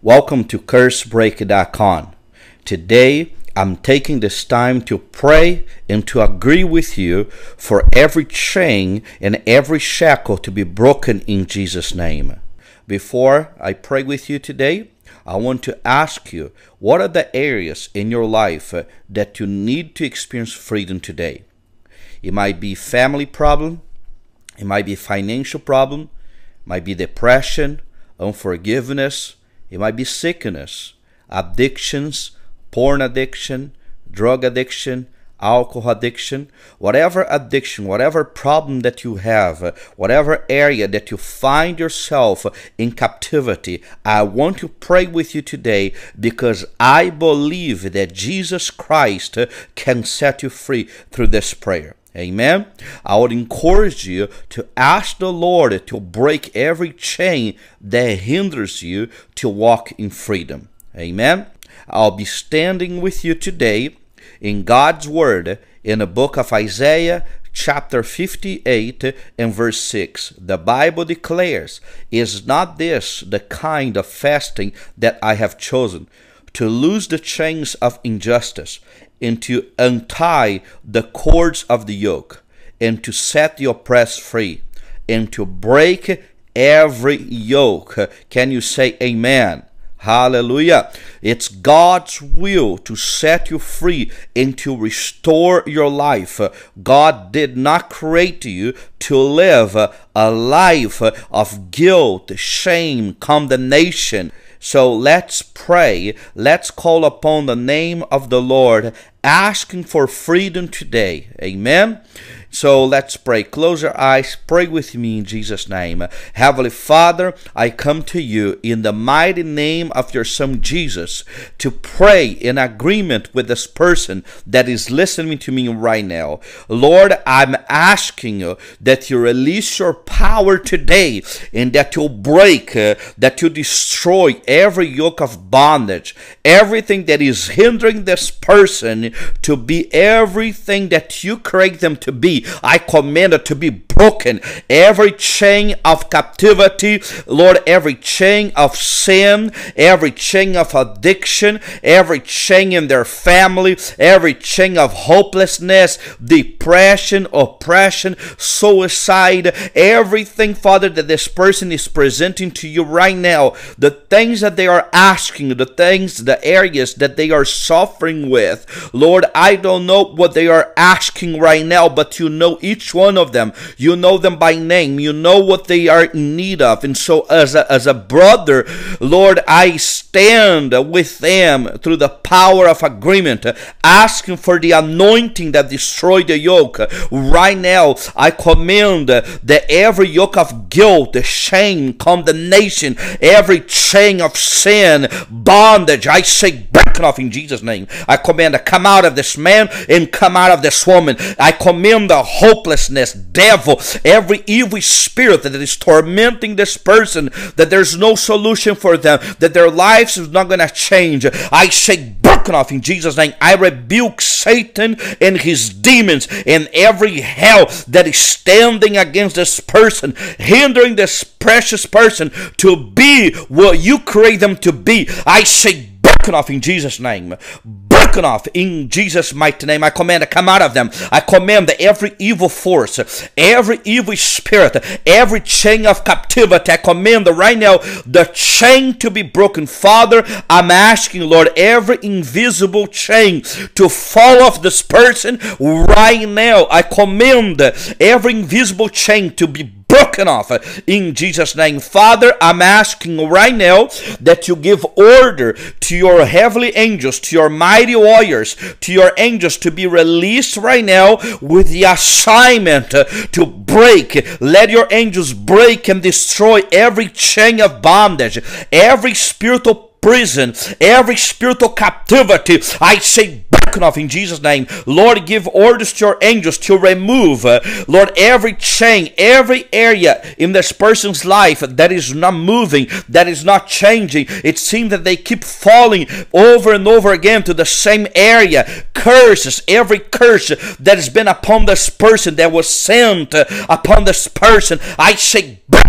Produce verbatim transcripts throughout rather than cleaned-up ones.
Welcome to curse break dot com. Today, I'm taking this time to pray and to agree with you for every chain and every shackle to be broken in Jesus' name. Before I pray with you today, I want to ask you, what are the areas in your life that you need to experience freedom today? It might be family problem, it might be financial problem, it might be depression, unforgiveness, it might be sickness, addictions, porn addiction, drug addiction, alcohol addiction, whatever addiction, whatever problem that you have, whatever area that you find yourself in captivity, I want to pray with you today because I believe that Jesus Christ can set you free through this prayer. Amen. I would encourage you to ask the Lord to break every chain that hinders you to walk in freedom. Amen. I'll be standing with you today in God's Word in the book of Isaiah chapter fifty-eight and verse six. The Bible declares, "Is not this the kind of fasting that I have chosen, to loose the chains of injustice, and to untie the cords of the yoke, and to set the oppressed free, and to break every yoke." Can you say amen? Hallelujah. It's God's will to set you free and to restore your life. God did not create you to live a life of guilt, shame, condemnation. So let's pray. Let's call upon the name of the Lord, asking for freedom today. Amen. So let's pray. Close your eyes. Pray with me in Jesus' name. Heavenly Father, I come to you in the mighty name of your Son Jesus to pray in agreement with this person that is listening to me right now. Lord, I'm asking you that you release your power today and that you break, uh, that you destroy every yoke of bondage, everything that is hindering this person to be everything that you create them to be. I command it to be broken. Every chain of captivity, Lord, every chain of sin, every chain of addiction, every chain in their family, every chain of hopelessness, depression, oppression, suicide, everything, Father, that this person is presenting to you right now, the things that they are asking, the things, the areas that they are suffering with, Lord, I don't know what they are asking right now, but you know each one of them. You know them by name. You know what they are in need of. And so as a, as a brother, Lord, I stand with them through the power of agreement, asking for the anointing that destroyed the yoke. Right now, I command that every yoke of guilt, shame, condemnation, every chain of sin, bondage, I say broken off in Jesus' name. I command to come out of this man and come out of this woman. I command the hopelessness, devil, every evil spirit that is tormenting this person, that there's no solution for them, that their lives is not going to change. I say broken off in Jesus' name. I rebuke Satan and his demons and every hell that is standing against this person, hindering this precious person to be what you create them to be. I say broken off in Jesus' name. Broken off in Jesus' mighty name. I command to come out of them. I command that every evil force, every evil spirit, every chain of captivity, I command right now the chain to be broken. Father, I'm asking, Lord, every invisible chain to fall off this person right now. I command every invisible chain to be broken off in Jesus' name. Father, I'm asking right now that you give order to your heavenly angels, to your mighty warriors, to your angels to be released right now with the assignment to break. Let your angels break and destroy every chain of bondage, every spiritual prison, every spiritual captivity. I say broken off in Jesus' name. Lord, give orders to your angels to remove, uh, Lord, every chain, every area in this person's life that is not moving, that is not changing. It seems that they keep falling over and over again to the same area. Curses, every curse that has been upon this person, that was sent uh, upon this person, I say broken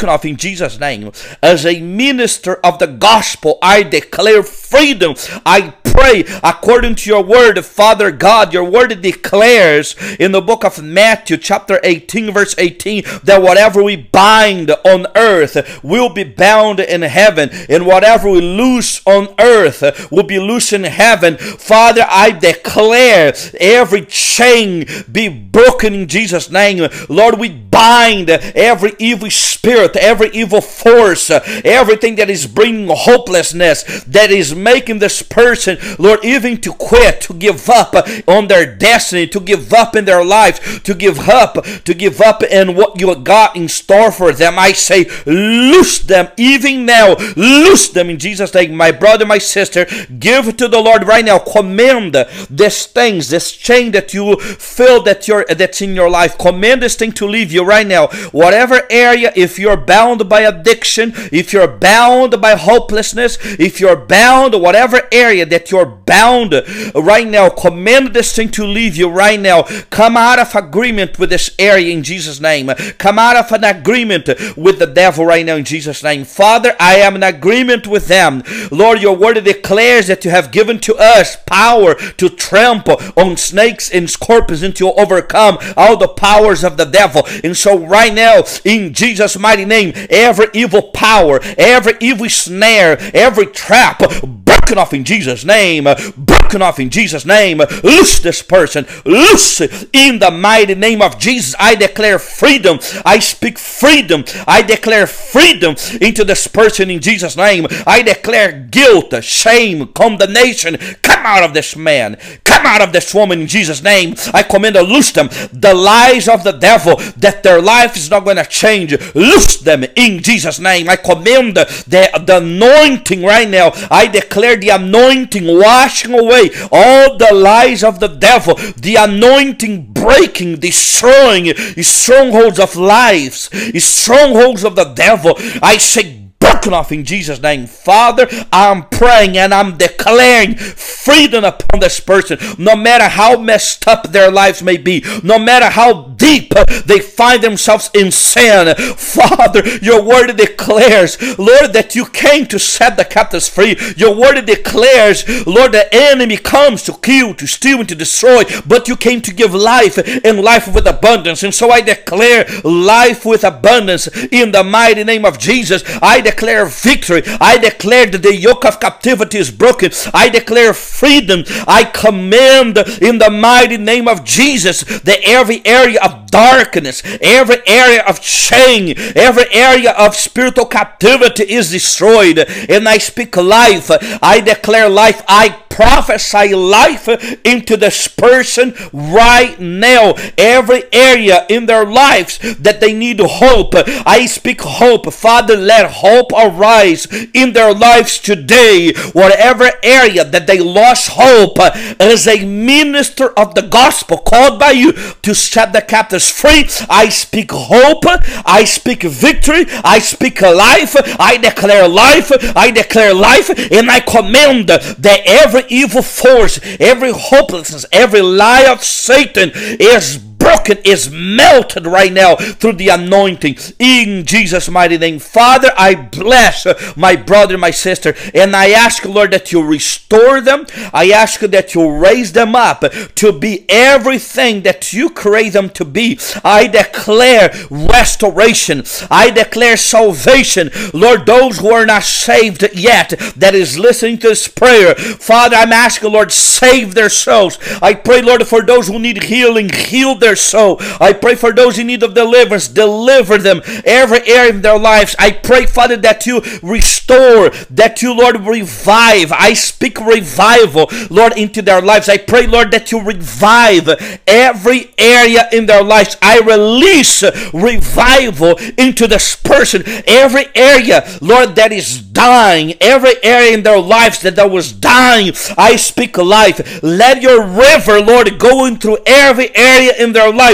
broken off in Jesus' name. As a minister of the gospel, I declare freedom. I pray according to your word, Father God. Your word declares in the book of Matthew chapter eighteen verse eighteen that whatever we bind on earth will be bound in heaven, and whatever we loose on earth will be loose in heaven. Father, I declare every chain be broken in Jesus' name. Lord, we bind every evil spirit, every evil force, everything that is bringing hopelessness, that is making this person, Lord, even to quit, to give up on their destiny, to give up in their lives, to give up, to give up in what you got in store for them. I say, loose them even now. Loose them in Jesus' name. My brother, my sister, give to the Lord right now. Command these things, this chain that you feel that you're that's in your life. Command this thing to leave you right now. Whatever area, if you're bound by addiction, if you're bound by hopelessness, if you're bound, whatever area that you're bound right now, command this thing to leave you right now. Come out of agreement with this area in Jesus' name. Come out of an agreement with the devil right now in Jesus' name. Father, I am in agreement with them. Lord, your word declares that you have given to us power to trample on snakes and scorpions and to overcome all the powers of the devil. And so right now, in Jesus' mighty name, every evil power, every evil snare, every trap, broken off in Jesus' name, broken off in Jesus' name. Loose this person, loose in the mighty name of Jesus. I declare freedom. I speak freedom. I declare freedom into this person in Jesus' name. I declare guilt, shame, condemnation. Come out of this man. Come out of this woman in Jesus' name. I command to loose them. The lies of the devil that their life is not going to change, loose them in Jesus' name. I command the, the anointing right now. I declare the anointing washing away all the lies of the devil. The anointing breaking, destroying strongholds of lives, strongholds of the devil. I say broken off in Jesus' name. Father, I'm praying and I'm declaring freedom upon this person. No matter how messed up their lives may be, no matter how deep they find themselves in sin, Father, your word declares, Lord, that you came to set the captives free. Your word declares, Lord, the enemy comes to kill, to steal, and to destroy, but you came to give life and life with abundance. And so I declare life with abundance in the mighty name of Jesus. I declare victory. I declare that the yoke of captivity is broken. I declare freedom. I command in the mighty name of Jesus that every area of darkness, every area of shame, every area of spiritual captivity is destroyed. And I speak life. I declare life. I prophesy life into this person right now. Every area in their lives that they need hope, I speak hope. Father, let hope arise in their lives today. Whatever area that they lost hope, as a minister of the gospel called by you to set the captives free, I speak hope. I speak victory. I speak life. I declare life. I declare life. And I command that every evil force, every hopelessness, every lie of Satan is broken, is melted right now through the anointing in Jesus' mighty name. Father, I bless my brother, my sister, and I ask, Lord, that you restore them. I ask that you raise them up to be everything that you create them to be. I declare restoration. I declare salvation. Lord, those who are not saved yet, that is listening to this prayer, Father, I'm asking, Lord, save their souls. I pray, Lord, for those who need healing, heal their soul. I pray for those in need of deliverance, deliver them every area of their lives. I pray, Father, that you restore, that you, Lord, revive. I speak revival, Lord, into their lives. I pray, Lord, that you revive every area in their lives. I release revival into this person. Every area, Lord, that is dying, every area in their lives that, that was dying, I speak life. Let your river, Lord, go into every area in their lives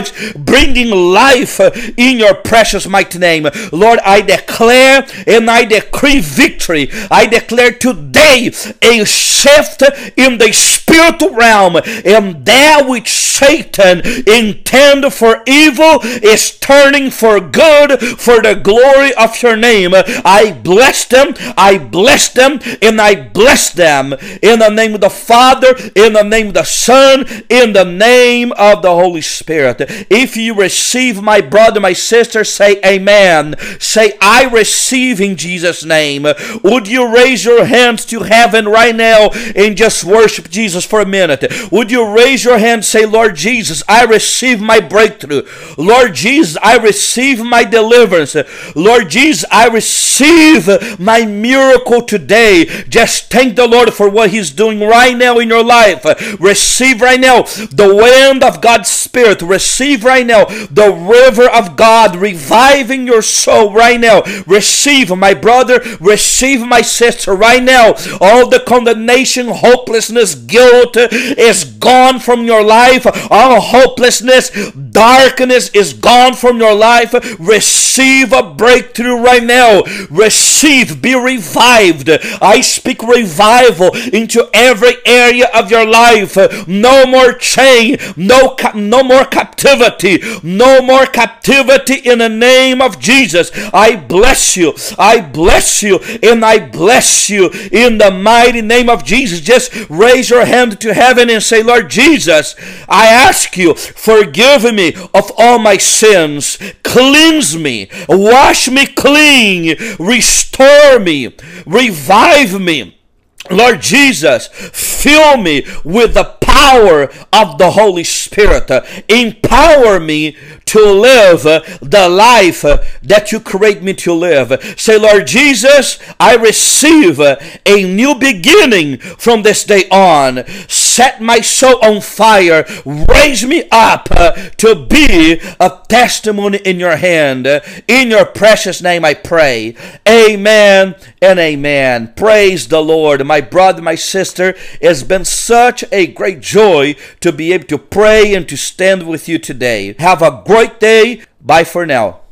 hearts, bringing life in your precious mighty name. Lord, I declare and I decree victory. I declare today a shift in the spiritual realm, and that which Satan intended for evil is turning for good, for the glory of your name. I bless them, I bless them, and I bless them in the name of the Father, in the name of the Son, in the name of the Holy Spirit. If you receive, my brother, my sister, say amen. Say, I receive in Jesus' name. Would you raise your hands to heaven right now and just worship Jesus for a minute? Would you raise your hand and say, Lord Jesus, I receive my breakthrough. Lord Jesus, I receive my deliverance. Lord Jesus, I receive my miracle today. Just thank the Lord for what He's doing right now in your life. Receive right now the wind of God's Spirit. Receive right now the river of God reviving your soul right now. Receive, my brother, receive, my sister, right now. All the condemnation, hopelessness, guilt is gone from your life. All hopelessness, darkness is gone from your life. Receive a breakthrough right now. Receive, be revived. I speak revival into every area of your life. No more chain, no, no more captivity, no more captivity in the name of Jesus. I bless you, I bless you, and I bless you in the mighty name of Jesus. Just raise your hand to heaven and say, Lord Jesus, I ask you, forgive me of all my sins. Cleanse me, wash me clean, restore me, revive me. Lord Jesus, fill me with the power of the Holy Spirit. Empower me to live the life that you create me to live. Say, Lord Jesus, I receive a new beginning from this day on. Set my soul on fire. Raise me up to be a testimony in your hand. In your precious name I pray. Amen and amen. Praise the Lord. My brother, my sister, it's been such a great joy to be able to pray and to stand with you today. Have a great day. Bye for now.